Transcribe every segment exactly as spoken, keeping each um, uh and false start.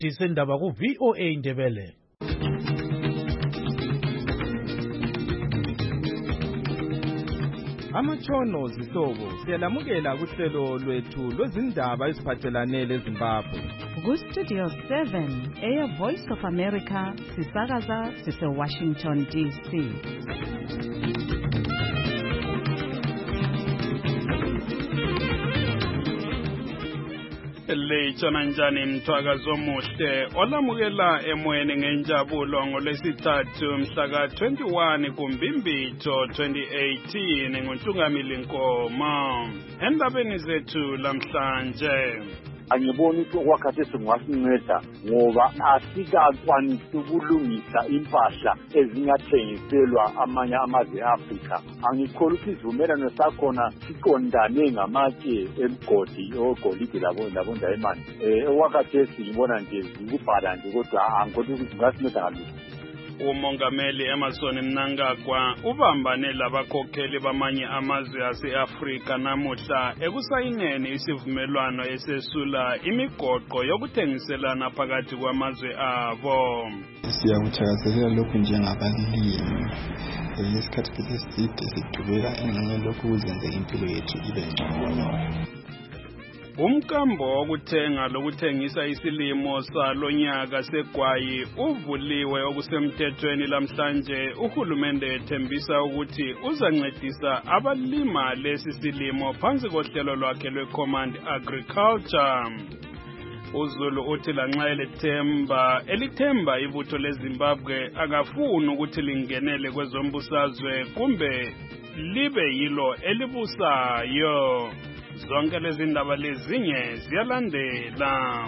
Disendaba ku V O A Ndebele. Amatshono zihlobo siyalamukela kuhlelo lwethu lwezindaba eziphathelane leZimbabwe. Ku Studio seven eya Voice of America sisakaza sise Washington D C. Lejana njani mthwakazo omuhle olamukela emoyeni ngenjabulo ngolwesithathu mhla ka twenty-one kuMbimbitho twenty eighteen nguNtungamili Nkomo. Endabeni zethu lamhlanje angiboni ukuthi okwakhathesi kungasinceda ngoba asikakwanisi ukulungisa impahla ezingathengiselwa amanye amazwe e-Afrika. Angikholwa ukuthi isivumelwano sakhona siqondane ngamatshe emgodi ogolide labo labondayimani. Eh okwakhathesi ngibona nje ukubhala nje kodwa angikholwa ukuthi kungasinceda ngalutho. Umongameli Emmerson Mnangagwa ubambane labakhokheli bamanye amazwe ase-Afrika namuhla ekusayineni isivumelwano esesula imigoqo yokuthengiselana phakathi kwamazwe abo. Siyakuthakazelela lokhu njengabalimi. Isikhathi eside sidubeka engxenye lokhu kuzenze impilo yethu ibe ngcono. Umkambo wokuthenga lokuthengisa isilimo salonyaka segwayi uvuliwe okusemthethweni lamhlanje. Uhulumende ethembisa ukuthi uzancedisa abalima lesi silimo phansi kohlelo lwakhe lwe-Command Agriculture. uZulu uthi lanxa elithemba elithemba ibutho leZimbabwe akafuni ukuthi lingenele kwezombusazwe kumbe libe yilo elibusayo. Zonke lezi ndaba lezinye ziyalandela.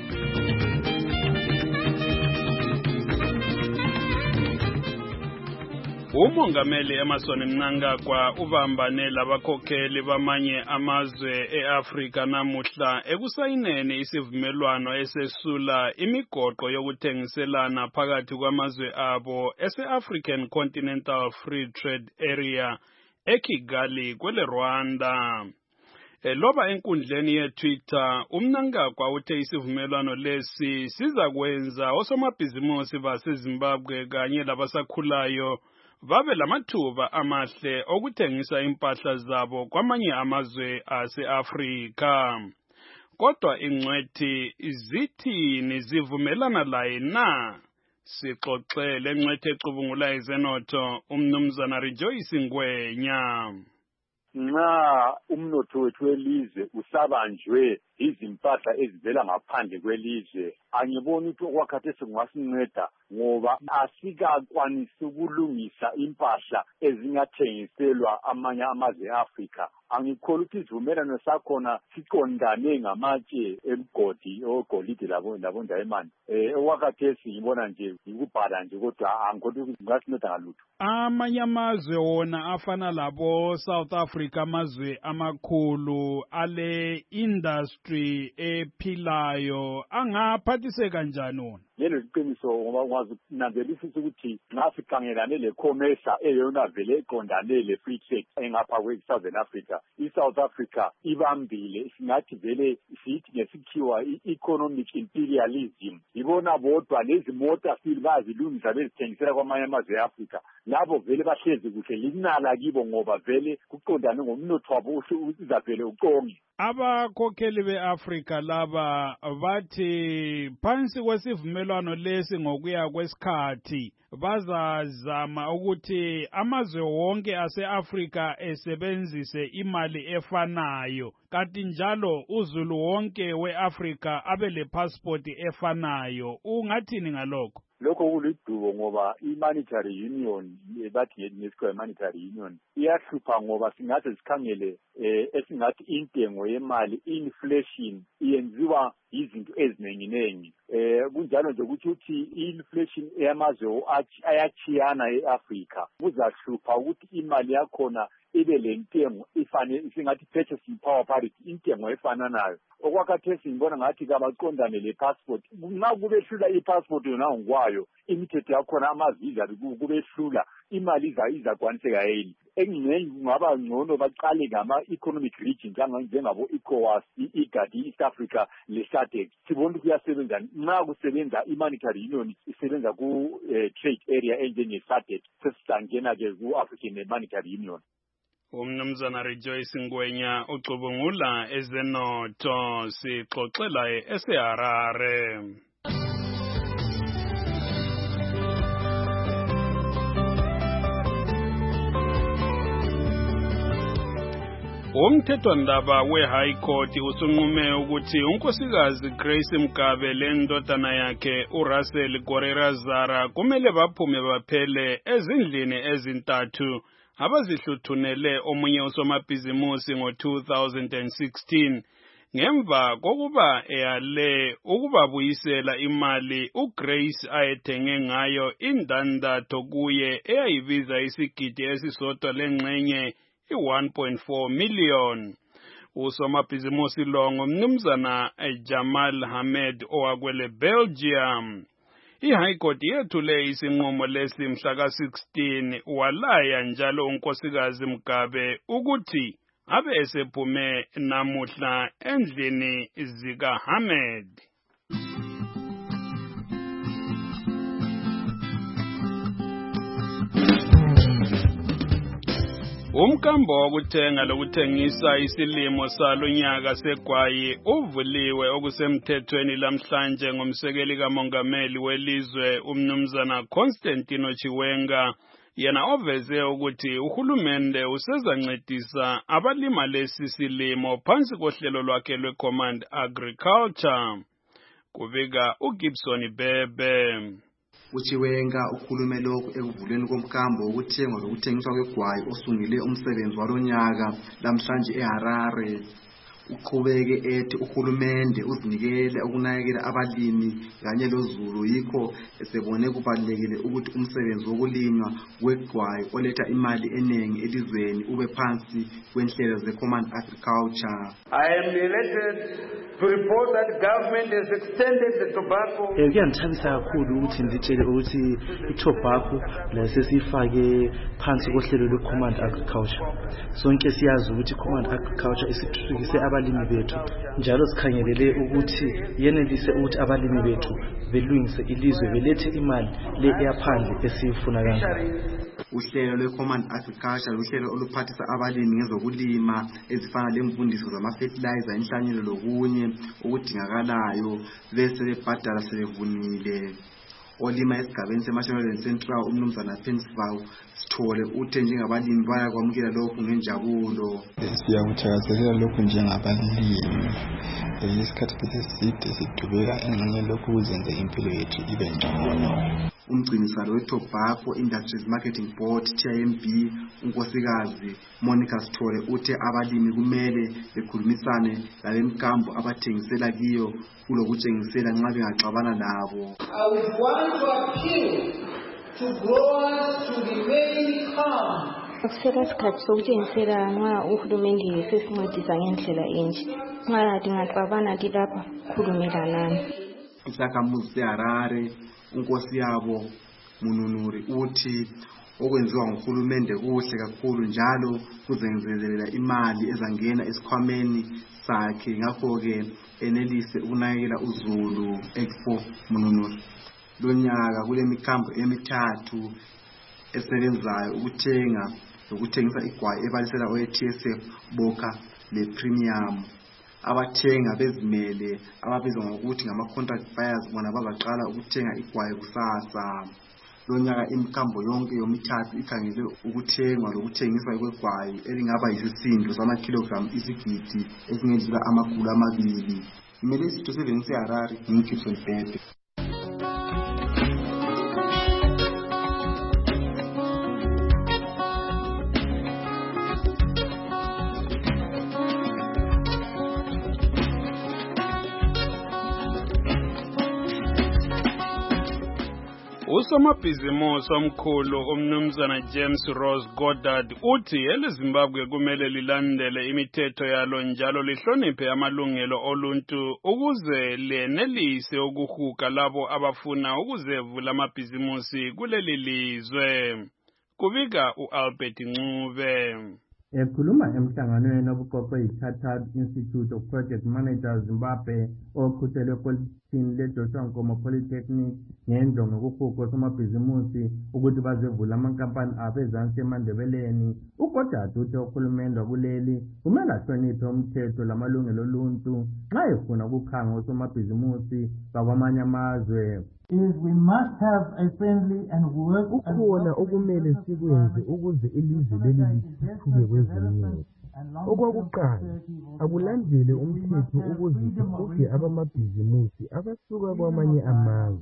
Umongameli Emmerson Mnangagwa ubambane labakhokheli bamanye amazwe e-Afrika namuhla ekusayineni isivumelwano esesula imigoqo yokuthengiselana phakathi kwamazwe abo ese-African Continental Free Trade Area eKigali kwele Rwanda. Loba enkundleni ye-Twitter, uMnangagwa uthe isivumelwano lesi sizakwenza osomabhizimusi baseZimbabwe kanye labasakhulayo babe lamathuba amahle okuthengisa impahla zabo kwamanye amazwe ase-Afrika. Kodwa ingcwethi zithini zivumelana laye na? Sixoxele ingcwethi ecubungula izenotho uMnumzana Rejoice Ngwenya. Nxa umnotho wethu welizwe usabanjwe izimpahla ezivela ngaphandle kwelizwe, angiboni ukuthi okwakhathesi kungasinceda ngoba asikakwanisi ukulungisa impahla ezingathengiselwa amanye amazwe e-Afrika. Angikholwa ukuthi isivumelwano sakhona siqondane ngamatshe emgodi ogolide labondayimani. Eh okwakhathesi ngibona nje ukubhala nje kodwa angikholwa ukuthi kungasinceda ngalutho. Amanye amazwe wona afana labo South Africa, amazwe amakhulu ale industry ephilayo angaphathise kanjani wona? Lelo iqiniso ngoba ukwazi nanzelisa ukuthi nxa sikhangelane le-commerce eyona vele eqondane le-free trade engapha kwe-Southern Africa, i-South Africa ibambile, singathi vele sithi ngesikhiwa i-economic imperialism. Ibona bodwa lezi mota fili bazilungisa bezithengisela kwamanye amazwe e-Afrika. Labo vele bahlezi kuhle linala kibo ngoba vele kuqondane ngomnotho wabo uzavele uqonge. Abakhokheli be-Afrika laba bathi phansi kwesivumelwano lesi ngokuya kwesikhathi bazazama ukuthi amazwe wonke ase-Afrika esebenzise imali efanayo, kanti njalo uZulu wonke we-Afrika abe le passport efanayo. Ungathini ngalokho? Lokho kulidubo ngoba i-monetary union bathi ngesikhathi i-monetary union iyahlupha ngoba singathi sikhangele eh esingathi intengo yemali inflation iyenziwa izinto ezinenginengi. Eh kunjalo nje ukuthi uthi inflation eyamazwe ayachiyana e-Afrika kuzahlupha ukuthi imali yakhona ibe lentengo ifane singathi purchasing power parity intengo efananayo. Okwakhathesi ngibona ngathi kabaqondane le passport. Nxa kubehlula i-passport yona ngokwayo imithetho yakhona amaviza kubehlula imali izakwaniseka yini. Engingeni kungaba ngcono baqale ngama-economic region njengabo ECOWAS, i-IGAD, i-East Africa, le SADC sibona kuyasebenza nxa kusebenza i-monetary union isebenza ku trade area enjenge SADC sesingena ke ku African Monetary Union. Umnumzana Rejoice Ngwenya ucubungula ezenotho sixoxela eseharare. Umthethwandaba we-High Court usunqume ukuthi unkosikazi Grace Mgabe lendodana yakhe uRussell Gorerazara kumele baphume baphele ezindlini ezintathu abazihluthunele omunye usomabhizimusi ngo two thousand sixteen ngemva kokuba eyale ukubabuyisela imali uGrace ayethenge ngayo indandatho kuye eyayibiza isigidi esisodwa lengxenye i-one point four million. Usomabhizimusi lo ngumnumzana Jamal Hamed owakwele Belgium. I-High Court yethule isinqumo lesi mhla ka sixteen walaya njalo unkosikazi Mgabe ukuthi abe esephume namuhla endlini zika Hamed. Umkambo wokuthenga lokuthengisa isilimo salonyaka segwayi uvuliwe okusemthethweni lamhlanje ngomsekeli kamongameli welizwe umnumzana Constantino Chiwenga, yena oveze ukuthi uhulumende usezancedisa abalima lesi silimo phansi kohlelo lwakhe lwe-Command Agriculture. Kubika uGibson Bebe. Uchiwenga ukhulume lokhu ekuvuleni komkambo wokuthengwa lokuthengiswa kwegwayi osungile umsebenzi walonyaka lamhlanje eHarare. Uqhubeke ethi uhulumende uzinikele ukunakekela abalimi kanye lozulu, yikho esebone kubalekile ukuthi umsebenzi wokulinywa kwegwayi oletha imali eningi elizweni ube phansi kwenhlelo ze-Command Agriculture. I am delighted to report that government has extended the tobacco. Kuyangithabisa kakhulu ukuthi ngitshele ukuthi i-tobacco lesifake phansi kohlelo lwe-Command Agriculture. Sonke siyazi ukuthi i-Command Agriculture isithuthukise abalimi bethu, njalo sikhangelele ukuthi yenelise ukuthi abalimi bethu belungise ilizwe belethe imali le eyaphandle esifuna kangaka. Uhlelo lwe-Command Agriculture uhlelo oluphathisa abalimi ngezokulima ezifana lemfundiso zama-fertilizer, inhlanyelo lokunye okudingakalayo bese bebhadala sebevunile. Olima esigabeni seMashonaland Central umnumzana Pensville Sithole uthe njengabalimi bayakwamukela lokhu ngenjabulo. Siyakuthakazelela lokhu njengabalimi. Isikhathi eside sidubeka engxenye lokhu kuzenze impilo yethu ibe ngcono. Umgcinisalo we-Tobacco Industries Marketing Board T I M B unkosikazi Monica Sithole uthe abalimi kumele bekhulumisane labemkambo abathengisela kiyo kulokutshengisela nxa bengaxabana labo. I would want to appeal to growers to remain calm. Akusela sikhathi sokutshengisela nxa uhulumende sesincedisa ngendlela enje. Nxa dingaxabana lapha khulumelanani. Isakhamuzi seHarare unkosi yabo Mununuri uthi okwenziwa nguhulumende kuhle kakhulu njalo kuzenzelela imali ezangena esikhwameni sakhe, ngakho ke enelise ukunakekela uzulu. Expo Mununuri lonyaka kule mikambo emithathu esebenzayo ukuthenga lokuthengisa igwayi ebalisela o-T S F, Boka le Premium. Abathenga bezimele ababizwa ngokuthi ngama-contract buyers bona bazaqala ukuthenga igwayi kusasa. Lonyaka imkambo yonke yomithathu ikhangele ukuthengwa lokuthengiswa kwegwayi elingaba yisisindo sama-kilogram isigidi esingendlula amakhulu amabili. Imele isitho seven seHarare ngingibson Bebe. Usomabhizimusi omkhulu umnumzana James Rose Goddard uthi eleZimbabwe kumele lilandele imithetho yalo njalo lihloniphe amalungelo oluntu ukuze lenelise ukuhuga labo abafuna ukuzevula amabhizimusi kuleli lizwe. Kubika uAlbert Ncube. Ekhuluma emhlanganweni obuqoqwe yi-Chartered Institute of Project Managers Zimbabwe oqhutshelwe epolitiki leJoshua Nkomo Polytechnic ngenjongo yokuhuqa somabhizimusi ukuthi bazevula amankampani abo ezansi emandebeleni. uGodade uthe uhulumende wakuleli kumele ahloniphe umthetho lamalungelo oluntu nxa efuna ukukhanga osomabhizimusi bakwamanye amazwe. Is we must have a friendly and work ukhona okumele sikwenze ukuze ilizwe leli lithuthuke kwezomnotho. Okwakuqala, akulandele umthetho ukuze sihuge abamabhizimusi abasuka kwamanye amazwe.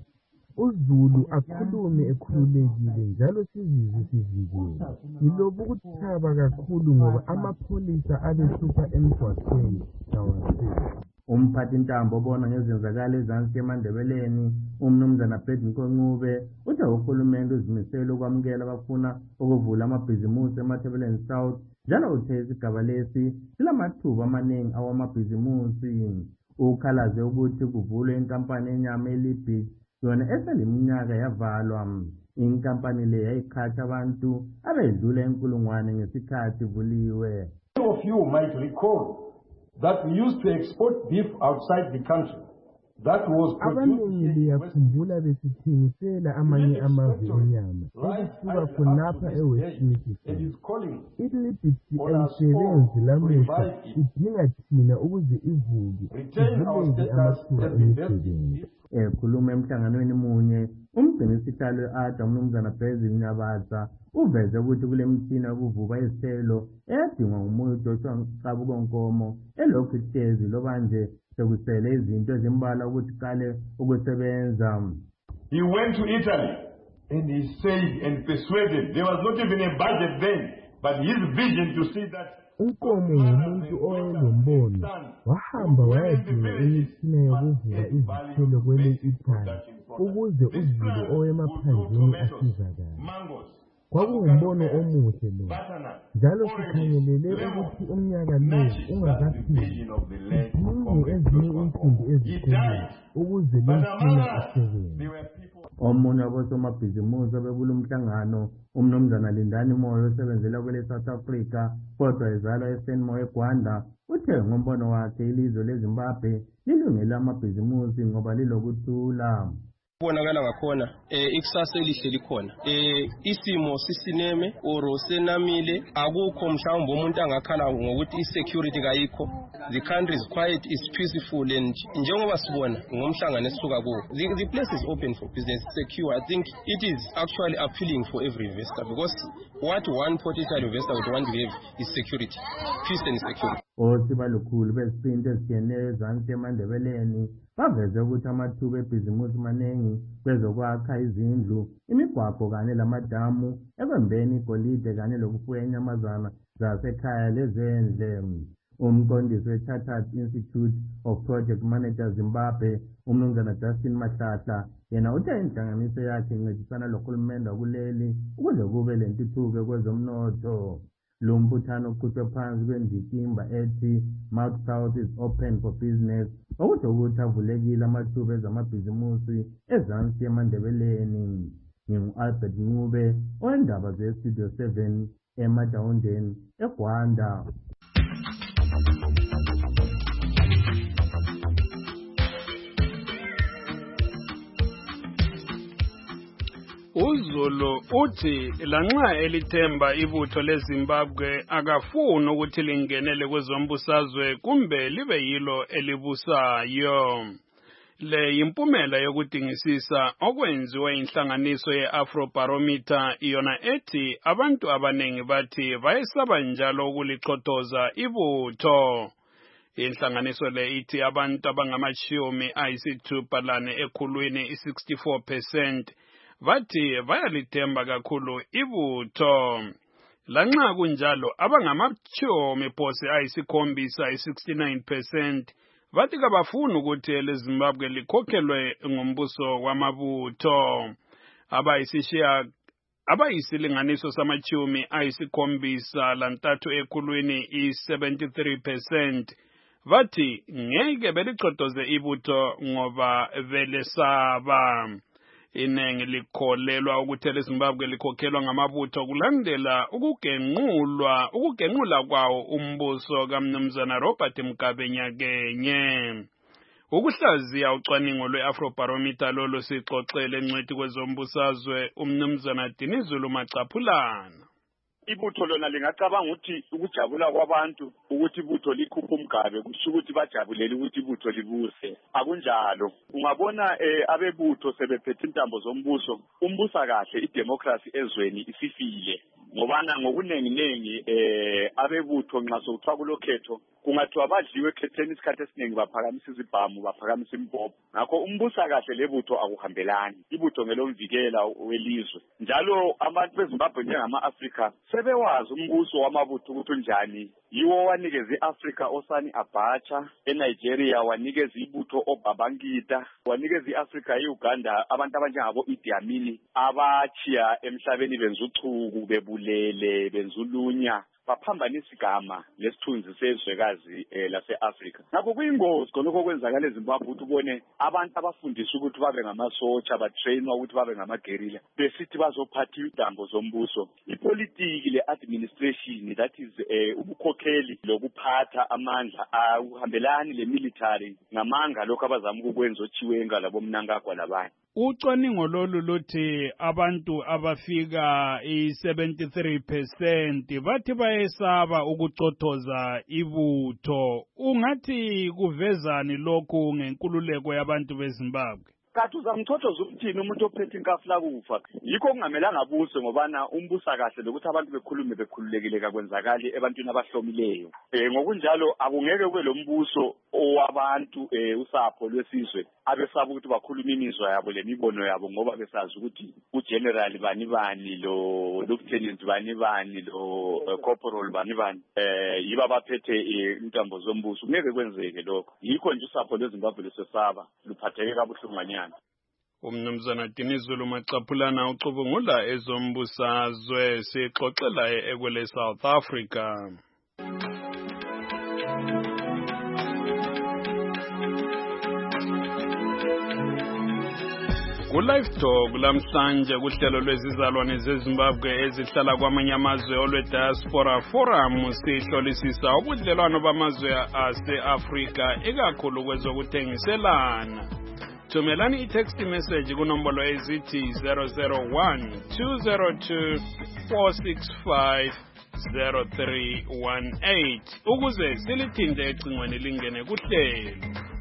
uZulu akhulume ekhululekile njalo sizizwe sivikele. Yilobu ukuthaba kakhulu ngoba amapholisa abehlupha emgwaqweni kawaseli. Umphathi ntambo obona ngezenzakalo ezansi emandebeleni umnumzana Fred Nkoncube uthi uhulumende uzimisele ukwamukela abafuna ukuvula amabhizimusi eMatabeleland South njalo uthe isigaba lesi silamathuba amaningi awamabhizimusi. Ukhalaze ukuthi kuvulwe inkampani enyama eLibhik yona eseliminyaka yavalwa. Inkampani le yayiqhatsha abantu abedlula enkulungwane ngesikhathi ivuliwe. Some of you might recall that we used to export beef outside the country. That was abaningi liyakhumbula besithengisela amanye amazwe enyama okusuka khonapha eWest Mississippi. iLibhik alisebenzi lamuhla idinga thina ukuze ivuke ivuleke amathuba emisebenzi. Ekhuluma emhlanganweni munye umgcinisihlalo we-Ada umnumzana Basil Nyabatsa uveze ukuthi kule mtshina yokuvuba izithelo eyadingwa ngumoya uJoshua Nkomo elokhu ihlezi loba nje sekusele izinto ezimbala ukuthi qale ukusebenza. He went to Italy and he said and persuaded. There was not even a budget then, but his vision to see that Nkomo ngumuntu owayelombono wahamba wayadinga imitshina yokuvuba izithelo kwele Italy ukuze uZulu owemaphandleni asizakale. Kwakungumbono omuhle lo, njalo sikhangelele ukuthi umnyaka lo ungakapheli sidinge ezinye insimbi ezikoleni ukuze le mtshina isebenze. Omunye wabosomabhizimusi obekula umhlangano umnumzana Lindani Moyo osebenzela kwele South Africa kodwa ezalwa eSenmo eGwanda uthe ngombono wakhe ilizwe leZimbabwe lilungele amabhizimusi ngoba lilokuthula. Kubonakala ngakhona eh ikusasa elihle likhona eh isimo sisineme oro senamile akukho mhlawumbe umuntu angakhala ngokuthi isecurity kayikho. The country is quiet, is peaceful, and njengoba sibona ngomhlangano esisuka kuwo the, the place is open for business, secure. I think it is actually appealing for every investor because what one potential investor would want to have is security, peace and security. Osiba lukhulu beziphinde ezikeneyo ezansi emandebeleni baveze ukuthi amathuba ebhizimusi maningi kwezokwakha izindlu, imigwaqo kanye lamadamu ekwembeni igolide kanye lokufuya inyamazana zasekhaya lezendle. Umqondisi we-Chartered Institute of Project Managers Zimbabwe umnumzana Justin Mahlahla yena uthe inhlanganiso yakhe incedisana lohulumende wakuleli ukuze kube lentuthuko kwezomnotho. Lo mbuthano uqhutshwe phansi kwendikimba ethi Mount South is open for business okuthi ukuthi avulekile amathuba ezamabhizimusi ezansi emandebeleni. Ngingu-Albert Ncube owendaba ze-Studio seven eMadawundeni eGwanda. uZulu uthi lanxa elithemba ibutho leZimbabwe akafuni ukuthi lingenele kwezombusazwe kumbe libe yilo elibusayo. Le yimpumela yokudingisisa okwenziwe inhlanganiso ye-Afrobarometer iyona ethi abantu abaningi bathi bayesaba njalo ukuliqhotoza ibutho. Inhlanganiso le ithi abantu abangamashumi ayisithupha lane ekhulwini i-sixty-four percent bathi bayalithemba kakhulu ibutho. Lanxa kunjalo abangamashumi phose ayisikhombisa i-sixty-nine percent bathi kabafuni ukuthi eleZimbabwe likhokhelwe ngombuso wamabutho. Abayisishiya abayisilinganiso samachumi ayisikhombisa lantathu ekhulwini i-seventy-three percent bathi ngeke beliqhotoze ibutho ngoba belesaba. Inengi likholelwa ukuthi leZimbabwe likhokhelwa ngamabutho kulandela ukugenqulwa ukugenqula kwawo umbuso kaMnumzana Robert Mugabe nyakenye. Ukuhlaziya ucwaningo lwe-Afrobarometer lolo sixoxele encwethi kwezombusazwe uMnumzana Dinizulu Macaphulana. Ibutho lona lingacabanga ukuthi ukujabula kwabantu ukuthi ibutho likhupha umgabe kusho ukuthi bajabulela ukuthi ibutho libuse. Akunjalo. Ungabona eh, abebutho sebephethe intambo zombuso, umbusa kahle idemocracy ezweni isifile. Ngobana ngokunengi nengi eh abebutho nxa sokuthiwa kulokhetho kungathiwa badliwe ekhetheni isikhathi esiningi baphakamisa izibhamu baphakamisa impopo. Ngakho umbusa kahle lebutho akuhambelani. Ibutho ngelomvikela welizwe. Njalo abantu beZimbabwe njengama-Afrika sebewazi umbuso wamabutho ukuthi unjani. Yiwo wanikeza iAfrica osani Abacha, eNigeria wanikeza ibutho oBabangida, wanikeza iAfrica eUganda abantu abanjengabo Idi Amin abachiya emhlabeni benza uchuku bebulele benza ulunya baphambanisa igama lesithunzi sezwekazi eh, lase-Afrika. Ngakho kuyingozi khonokho kwenzakala eZimbabwe ukuthi ubone abantu abafundiswa ukuthi babe ngamasotsha batrainwa ukuthi babe ngamagerilla besithi bazophatha intambo zombuso. Ipolitiki le-administration that is eh, ubukhokheli lokuphatha amandla akuhambelani le-military ngamanga lokho abazama ukukwenza ochiwenga labo Mnangagwa labanye. Ucwaningo lolu luthi abantu abafika i-seventy-three percent bathi bayesaba ukucothoza ibutho. Ungathi kuvezani lokhu ngenkululeko yabantu beZimbabwe? Kathi uzamchothoza ukuthini umuntu ophethe inkafula kufa. Yikho kungamelanga abuse ngobana umbusa kahle lokuthi abantu bekhulume bekhululekile kakwenzakali ebantwini abahlomileyo. Eh ngokunjalo akungeke kube lo mbuso owabantu eh usapho lwesizwe abesaba ukuthi bakhuluma imizwa yabo lemibono yabo ngoba besazi ukuthi ugeneral bani bani lo lieutenant bani bani lo uh, corporal bani bani eh yiba baphethe intambo zombuso. Ngeke kwenzeke lokho. Yikho nje usapho lweZimbabwe lesesaba luphatheke kabuhlunganyana. Umnumzana Dinizulu Macaphulana ucubungula ezombusazwe sixoxela ekwele South Africa. Ku-Live Talk lamhlanje kuhlelo lwezizalwane zeZimbabwe ezihlala kwamanye amazwe olwe-Diaspora Forum sihlolisisa ubudlelwano bamazwe ase-Afrika ikakhulu kwezokuthengiselana. Thumelani i-text message kunombolo ezithi zero zero one two zero two four six five zero three one eight ukuze silithinte ecingweni lingene kuhlelo.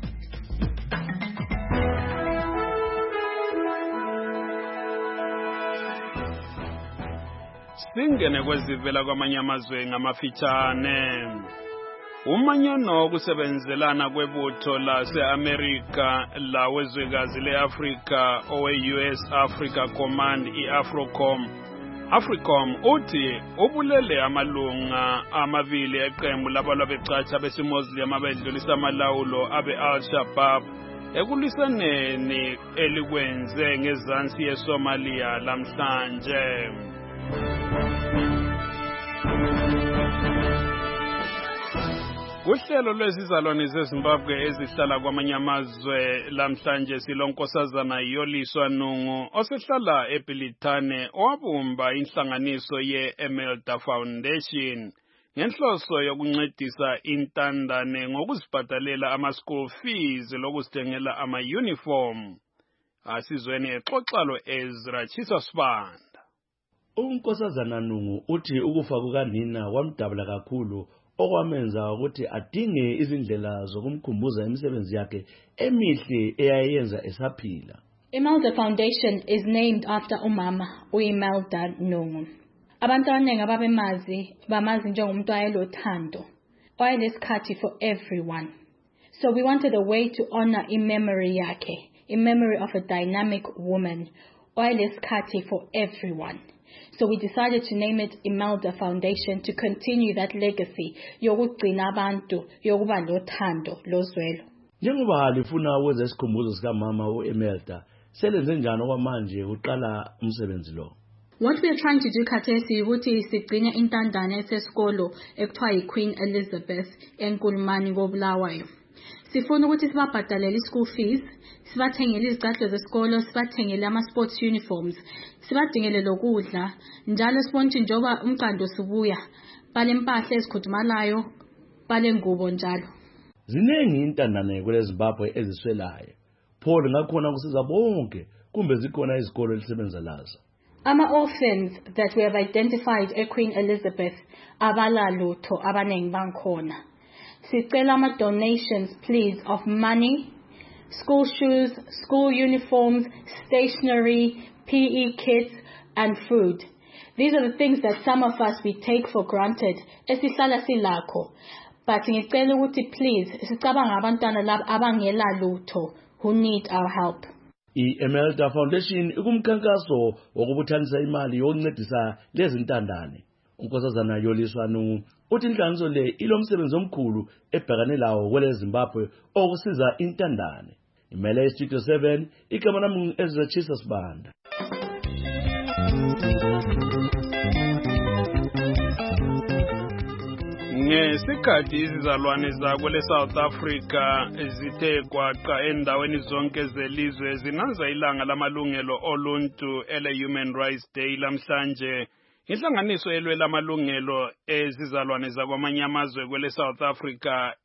Singene kwezivela kwamanye amazwe ngamafitshane. Umanyano kusebenzelana kwebutho lase-Amerika lawezwekazi le-Afrika owe-U S Africa Command i-Africom Africom uthi ubulele amalunga amabili eqembu labalwa becatsha besimozilem abedlulisa amalawulo abe-Al-Shabaab ekulwisaneni elikwenze ngezansi yeSomalia lamhlanje. Kuhlelo lwezizalwane zeZimbabwe ezihlala kwamanye amazwe lamhlanje silonkosazana Yoliswa Nungu osehlala eBilitane owabumba inhlanganiso ye-Emelda Foundation ngenhloso yokuncedisa intandane ngokuzibhadalela ama-school fees lokusithengela ama-uniform. Asizweni exoxalo Ezra Chisosbanda. Unkosazana Nungu uthi ukufa kukanina kwamdabula kakhulu okwamenza ukuthi adinge izindlela zokumkhumbuza imisebenzi yakhe emihle eyayenza esaphila. Imelda Foundation is named after umama uImelda Nungu. Abantu abaningi ababemazi bamazi njengomuntu owayelothando, owayenesikhathi for everyone. So we wanted a way to honor in memory yakhe, in memory of a dynamic woman, owayenesikhathi for everyone. So we decided to name it Imelda Foundation to continue that legacy yokugcina abantu yokuba lothando lozwelo. Njengoba lifuna ukwenza isikhumbuzo sika mama uImelda, selenze njani okwamanje uqala umsebenzi lo? What we are trying to do khathesi ukuthi sigcine intandane esesikolo ekuthiwa yiQueen Elizabeth eNkulumani koBulawayo. Sifuna ukuthi sibabhadalele school fees, sibathengele izicathulo zesikolo, sibathengele ama-sports uniforms, sibadingele lokudla, njalo sibona ukuthi njoba umqando sibuya, bale impahla ezikhudumalayo, bale ngubo njalo. Ziningi intandane kule Zimbabwe eziswelayo. Paul ngakhona kusiza bonke kumbe zikhona izikolo elisebenza lazo. Ama-orphans that we have identified eQueen Elizabeth abalalutho abanengi bankhona. Sicela ama-donations please of money, school shoes, school uniforms, stationery, P E kits and food. These are the things that some of us we take for granted. Esihlala silakho. But ngicela ukuthi please sicabanga abantwana laba abangela lutho who need our help. I-Emelda Foundation ikumkhankaso wokubuthanisa imali yokuncedisa lezi ntandane. Unkosazana Yoliswanu uthi inhlanganiso le ilomsebenzi omkhulu ebhekane lawo kwele Zimbabwe okusiza intandane. Imele Studio seven igama nami Ezra Jesus Banda. Ngesikhathi izizalwane zakwele South Africa zithe kwaqa endaweni zonke zelizwe zinanza ilanga lamalungelo oluntu ele Human Rights Day lamhlanje, inhlanganiso elwela amalungelo ezizalwane zakwamanye amazwe kwele South Africa,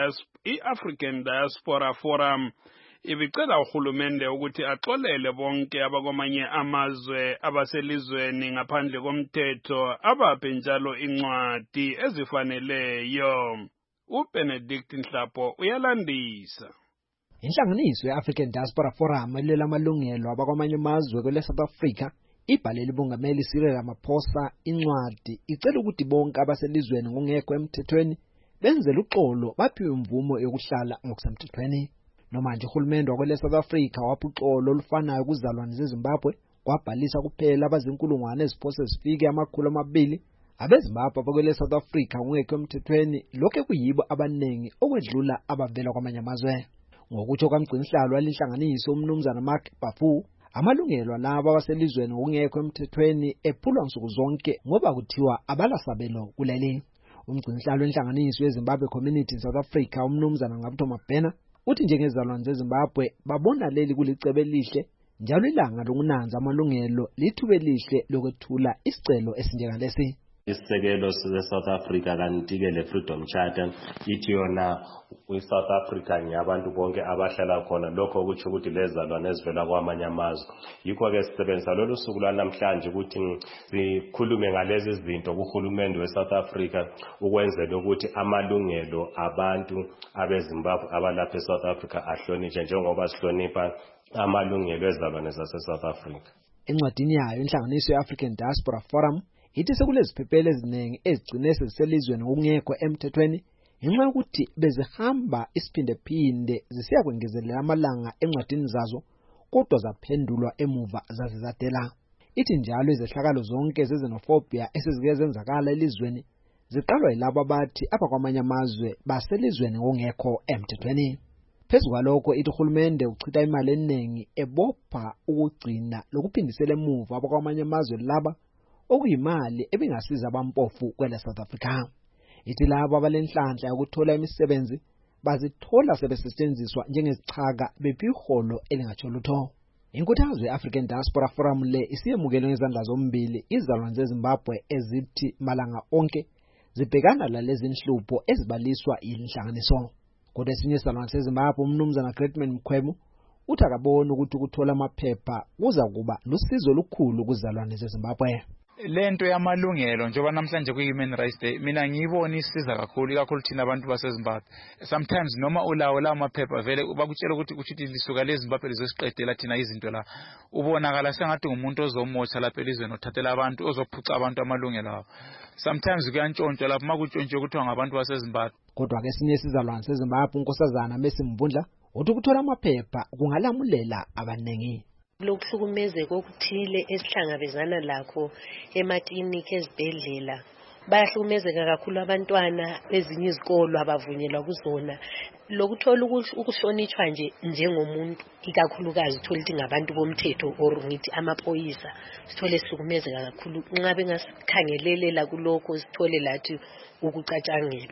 i-African Diaspora Forum, ibicela uhulumende ukuthi axolele bonke abakwamanye amazwe abaselizweni ngaphandle komthetho abaphe njalo incwadi ezifaneleyo. uBenedict Nhlapo uyalandisa. Inhlanganiso ye-African Diaspora Forum elwela amalungelo abakwamanye amazwe kwele South Africa ibhalele umongameli Cyril Ramaphosa incwadi icela ukuthi bonke abaselizweni ngokungekho emthethweni benzele uxolo baphiwe imvumo yokuhlala ngokusemthethweni. Nomanje uhulumende wakwele South Africa wapha uxolo olufanayo kuzalwane zeZimbabwe kwabhalisa kuphela abazinkulungwane eziphose zifike amakhulu amabili abeZimbabwe abakwele South Africa ngokungekho emthethweni, lokho kuyibo abanengi okwedlula abavela kwamanye amazwe. Ngokutsho kwamgcinisihlalo walenhlanganiso umnumzana Mark Bafu, amalungelo alabo abaselizweni ngokungekho emthethweni ephulwa nsuku zonke ngoba kuthiwa abalasabelo kuleli. Umgcinisihlalo wenhlanganiso yeZimbabwe Community in South Africa umnumzana Ngabutho Mabhena uthi njengezalwane zeZimbabwe babona leli kulicebe elihle njalo ilanga lokunanza amalungelo lithuba elihle lokwethula isicelo esinjengalesi. Isisekelo se-South Africa kanti-ke le Freedom Charter ithi yona kwi-South Africa ngiyabantu bonke abahlala khona, lokho kutsho ukuthi lezalwane ezivela kwamanye amazwe. Yikho-ke sisebenzisa lolu suku lwanamhlanje ukuthi sikhulume ngalezi zinto kuhulumende we-South Africa ukwenzela ukuthi amalungelo abantu abeZimbabwe abalapha e-South Africa ahlonitshwe njengoba sihlonipha amalungelo ezalwane zase-South Africa. Encwadini yayo inhlanganiso ye-African Diaspora Forum ithi sekuleziphephelo eziningi ezigcine seziselizweni ngokungekho emthethweni ngenxa yokuthi bezihamba isiphinde-phinde zisiya kwengezelela amalanga encwadini zazo kodwa zaphendulwa emuva zaze zadela. Ithi njalo izehlakalo zonke zezenofobia esezike zenzakala elizweni ziqalwa yilabo abathi abakwamanye amazwe baselizweni ngokungekho emthethweni. Phezu kwalokho ithi uhulumende uchitha imali eningi ebopha ukugcina lokuphindisela emuva abakwamanye amazwe laba okuyimali ebingasiza abampofu kwele South Africa. Ithi labo abalenhlanhla ukuthola imisebenzi bazithola sebesetshenziswa njengezichaka bephi iholo elingatsho lutho. Inkuthazo ye-African Diaspora Forum le isiyemukele ngezandla zombili izalwane zeZimbabwe ezithi malanga onke zibhekana lalezi nhlupho ezibaliswa yinhlanganiso. Kodwa esinye isizalwane seZimbabwe umnumzana Greatman Mkhwebo uthi akabona ukuthi ukuthola amaphepha kuza kuba lusizo olukhulu kuzalwane zeZimbabwe. Lento yamalungelo njengoba namhlanje ku-Human Rights Day mina ngiyibona isiza kakhulu kakhulu thina abantu baseZimbabwe. Sometimes noma ulawo lawo maphepha vele bakutshela ukuthi kuthi lisuka leZimbabwe lizosiqedela thina izinto la, ubonakala sengathi ngumuntu ozomotha lapha elizweni othathela abantu ozophuca abantu amalungelo abo. Sometimes kuyantshontshwa lapho makuntshontshe kuthiwa ngabantu baseZimbabwe. Kodwa ke esinye isizalwane seZimbabwe unkosazana Messi Mvundla uthi ukuthola amaphepha kungalamulela abaningi. Lokuhlukumezeka okuthile esihlangabezana lakho emakliniki ezibhedlela, bayahlukumezeka kakhulu abantwana bezinye izikolo abavunyelwa kuzona. Lokuthola ukuhlonitshwa nje njengomuntu ikakhulukazi uthola ukuthi ngabantu bomthetho or ngithi amaphoyisa sithole sihlukumezeka kakhulu nxa bengasikhangelela kulokho sithole lathi ukucatshangelwa.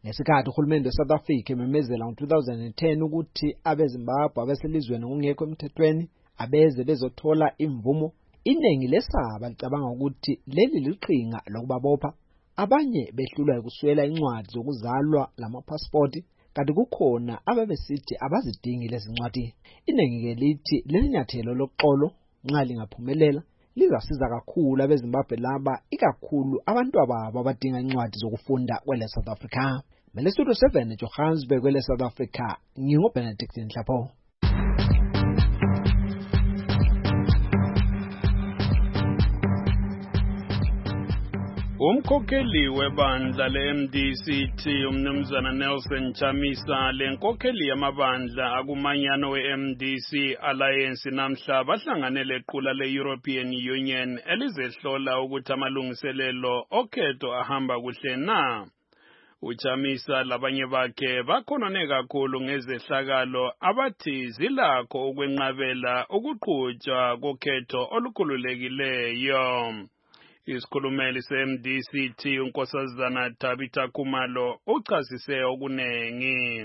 Ngesikhathi uhulumende weSouth Africa ememezela ngo two thousand ten ukuthi abeZimbabwe abeselizweni ngungekho emthethweni abeze bezothola imvumo, iningi lesaba licabanga ukuthi leli liqhinga lokubabopha. Abanye behlulwa ukuswela incwadi zokuzalwa lamapassport, kanti kukhona ababesithi abazidingi lezi ncwadi. Iningi ke lithi leli nyathelo loxolo nxa lingaphumelela lizasiza kakhulu abeZimbabwe laba, ikakhulu abantu ababo abadinga incwadi zokufunda kwele South Africa. Melestudio seven Johannesburg kwele South Africa, ngingo Benedict Nhlapho. Umkhokheli webandla le-M D C T umnumzana Nelson Chamisa lenkokheli yamabandla akumanyano we-M D C Alliance namhla bahlanganele equla le-European Union elizehlola ukuthi amalungiselelo okhetho ahamba kuhle na. Uchamisa labanye bakhe bakhonone kakhulu ngezehlakalo abathi zilakho ukwenqabela ukuqhutshwa kokhetho olukhululekileyo. Isikhulumeli se-M D C T unkosazana Tabitha Khumalo uchasise okunengi.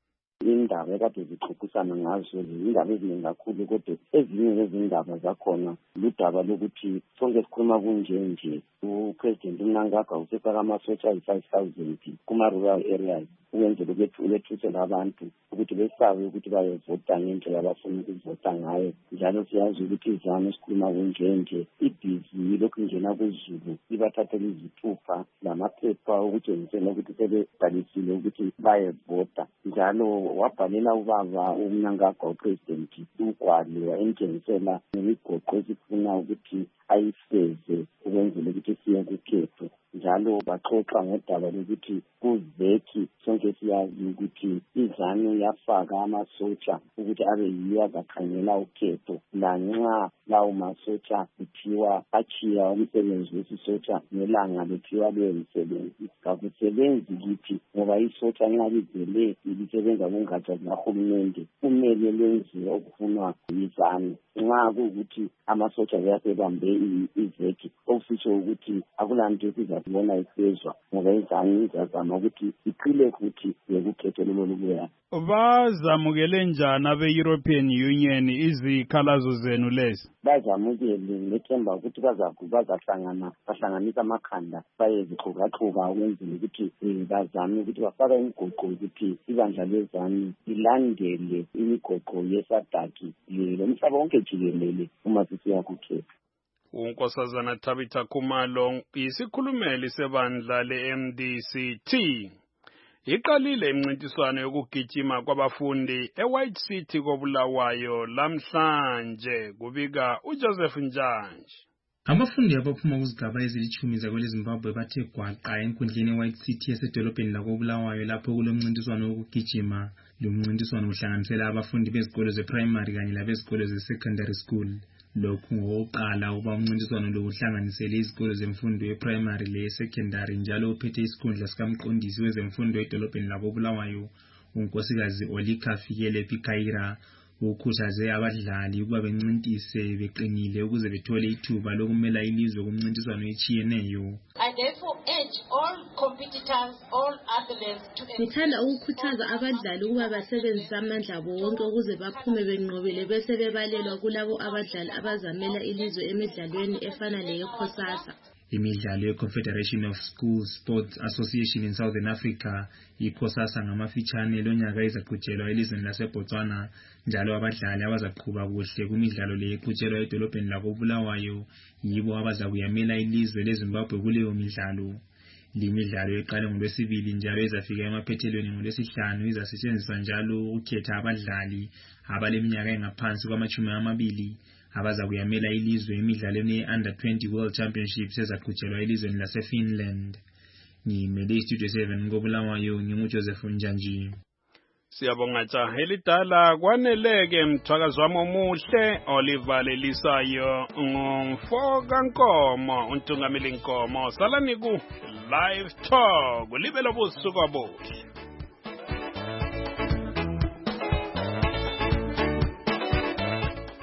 Indaba ekade zixoxisana ngazo indaba eziningi kakhulu, kodwa ezinye zezindaba zakhona ludaba lokuthi sonke sikhuluma kunje nje uPresident uMnangagwa usefaka amasotsha ayi-five thousand kuma-rural areas ukwenzela ukuthi ulethusela abantu ukuthi besabe ukuthi bayovota ngendlela abafuna ukuvota ngayo. Njalo siyazi ukuthi izame esikhuluma kunje nje ibhizi lokhu ingena kuzulu ibathathela izithupha lamaphepha ukutshengisela ukuthi sebebhalisile ukuthi bayevota. Njalo wabhalela ubaba uMnangagwa uPresident ugwalo emtshengisela ngemigoqo esifuna ukuthi ayifeze ukwenzela ukuthi siye kukhetho. Njalo baxoxa ngodaba lokuthi kuzeki sonke siyazi ukuthi izanu yafaka amasotsha ukuthi abe yiyo azakhangela ukhetho, lanxa lawo masotsha kuthiwa achiya umsebenzi wesisotsha nelanga bethiwa leyo msebenzi kakusebenzi kithi, ngoba isotsha nxa livele lisebenza kungatsha zikahulumende kumele lenziwe okufunwa yizanu. Nxa kuwukuthi amasotsha ayasebambe izeki okusho ukuthi akulanto esizabona ifezwa, ngoba izanu izazama ukuthi iqile futhi yekukhetho lolubuya. Bazamukele njani abe-European Union izikhalazo zenu lezi? Bazamukele ngethemba ukuthi bazahlangana bahlanganisa amakhanda bayezixhukaxhuka ukwenzela ukuthi bazame ukuthi bafaka imigoqo ukuthi ibandla lezanu lilandele imigoqo yesadaki lomhlaba wonke jikelele uma sisiya kukhetho. Unkosazana Tabitha Khumalo isikhulumeli sebandla le-M D C T. Iqalile imncintiswano yokugijima kwabafundi eWhite City koBulawayo lamhlanje, kubika uJoseph Njanje. Abafundi abaphuma kuzigaba ezilithumi zakwele Zimbabwe bathe gwaqa enkundleni eWhite City esedolobheni lakoBulawayo lapho kulomncintiswano wokugijima. Lo mncintiswano uhlanganisela abafundi bezikolo zeprimary kanye labezikolo zesecondary school. Lokhu ngokuqala uba umncintiswano lo uhlanganisele izikolo zemfundo yeprimary leyesecondary, njalo uphethe isikhundla sikamqondisi wezemfundo edolobheni lakoBulawayo unkosikazi Olika Fikele Pikaira. Ukhuthaze abadlali ukuba bencintise beqinile ukuze bethole ithuba lokumela ilizwe kumncintiswano etshiyeneyo. I therefore urge all competitors, all athletes to Ngithanda ukukhuthaza abadlali ukuba basebenzise amandla abo wonke ukuze baphume benqobile bese bebalelwa kulabo abadlali abazamela ilizwe emidlalweni efana leyekhosasa. Imidlalo ye-Confederation of School Sports Association in Southern Africa, ikhosasa ngamafitshane lonyaka izaqhutshelwa elizweni laseBotswana, njalo abadlali abazaqhuba kuhle kumidlalo le eqhutshelwa edolobheni lakoBulawayo yibo abazakuyamela ilizwe leZimbabwe kuleyo midlalo. Limidlalo eqale ngolwesibili njalo ezafika emaphethelweni ngolwesihlanu izasetshenziswa njalo ukukhetha abadlali abaleminyaka engaphansi kwamashumi amabili abaza kuyamela ilizwe emidlalweni ye-Under twenty World Championships ezaqhutshelwa elizweni laseFinland. Ngimele iStudio seven koBulawayo, nginguJoseph Njanji. Siyabonga jaha elidala kwaneleke mthwakazi wami omuhle Oliver Lelisayo ngumfoka Nkomo untungameli Nkomo. Salani ku Live Talk libelo busuku obuhle.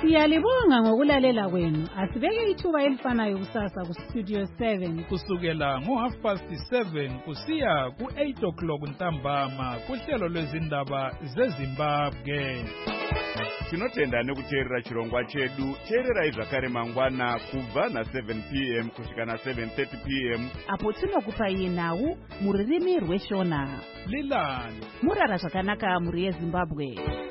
Siyalibonga ngokulalela kwenu. Asibeke ithuba elifanayo kusasa ku Studio seven kusukela ngo half past seven kusiya ku eight o'clock ntambama kuhlelo lwezindaba zeZimbabwe. Tinotenda nekuteerera chirongwa chedu. Teererai zvakare mangwana kubva na seven p m kusvika na seven thirty p m apo tinokupai nhau mururimi rweshona. Lilani murara zvakanaka muri yeZimbabwe.